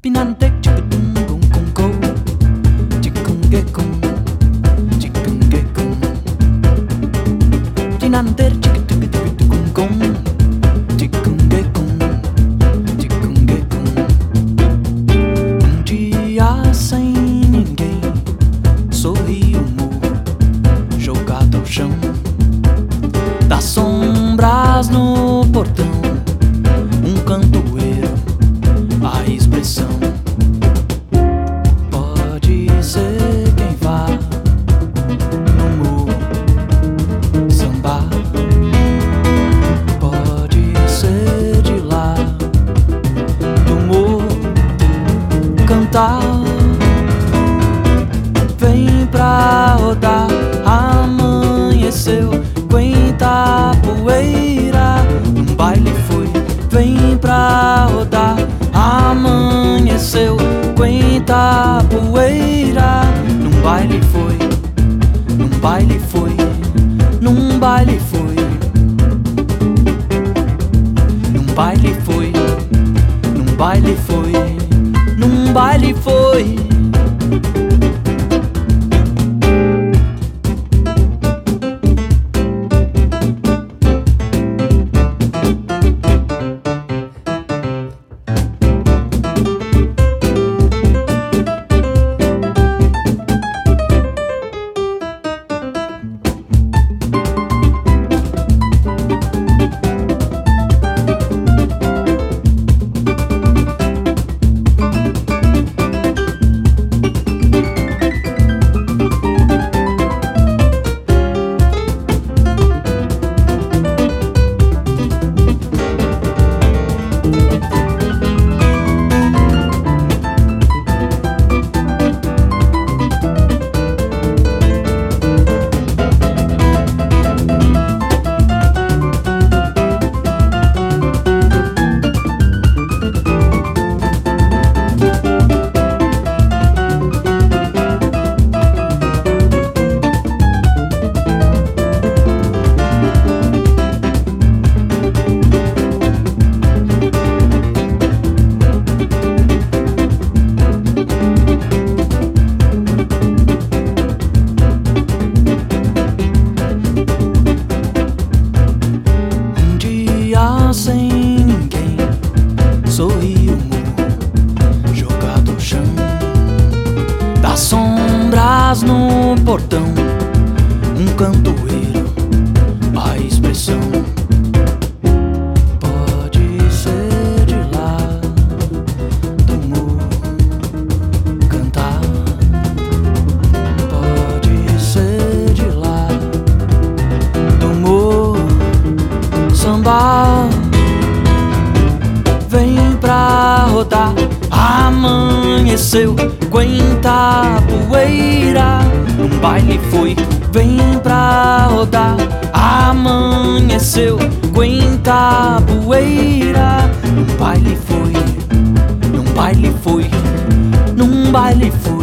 Pinante chiquitum kum kum ko, chikum gekum, chikum gekum. Pinante chiquitum kum kum, chikum gekum, chikum gekum. Dia sem ninguém, sorri o morro, jogado ao chão. Das sombras no portão, um cantoeiro, a expressão. Pode ser quem vá no morro sambar, pode ser de lá do morro cantar. Vem pra rodar, amanheceu, aguenta a poeira, um baile foi. Vem pra rodar, amanheceu, aguenta a poeira, num baile foi, num baile foi, num baile foi, num baile foi, num baile foi, num baile foi. Sem ninguém, sorri o morro, jogado ao chão. Das sombras no portão, um cantoeiro, a expressão. Pode ser de lá do morro cantar, pode ser de lá do morro sambar. Vem pra rodar, amanheceu, aguenta a poeira, um baile foi. Vem pra rodar, amanheceu, aguenta a poeira, um baile foi, num baile foi, num baile foi.